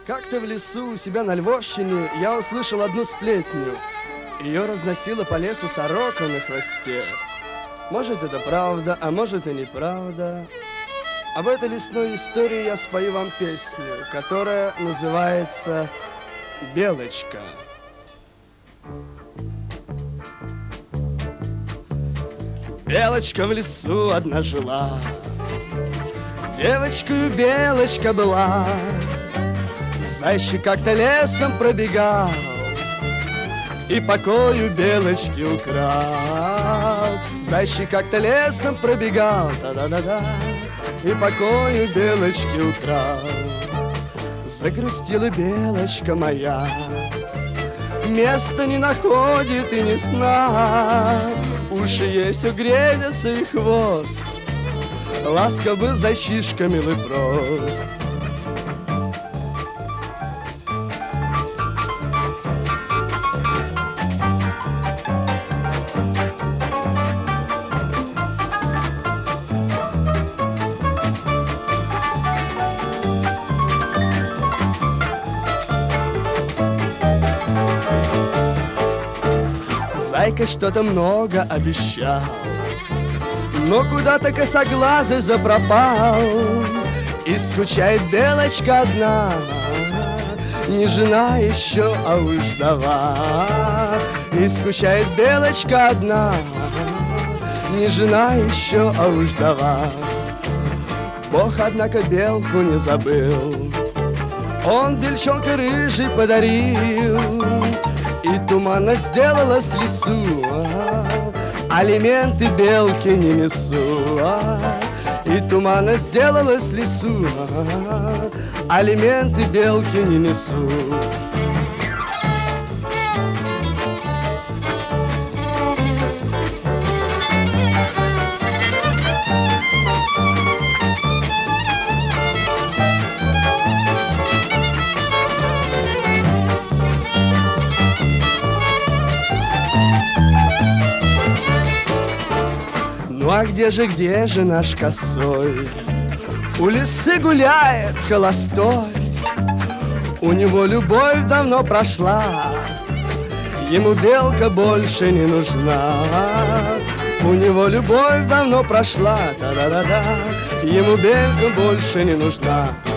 Как-то в лесу у себя на Львовщине я услышал одну сплетню. Ее разносила по лесу сорока на хвосте. Может, это правда, а может и неправда. Об этой лесной истории я спою вам песню, которая называется «Белочка». Белочка в лесу одна жила, девочкою белочка была. Зайчик как-то лесом пробегал и покою белочки украл. Зайчик как-то лесом пробегал, да-да-да-да, и покою белочки украл. Загрустила белочка моя, места не находит и не сна. Уши ей все грезятся и хвост, ласков был зайчишка милый прост. Зайка что-то много обещал, но куда-то косоглазый запропал. И скучает белочка одна, не жена еще, а уж вдова. И скучает белочка одна, не жена еще, а уж вдова. Бог, однако, белку не забыл, он бельчонка рыжий подарил. И туманно сделалось в лесу, алименты белки не несу. И туманно сделалось в лесу, алименты белки не несу. Ну а где же наш косой? У лисы гуляет холостой, у него любовь давно прошла, ему белка больше не нужна. У него любовь давно прошла, та-да-да-да, ему белка больше не нужна.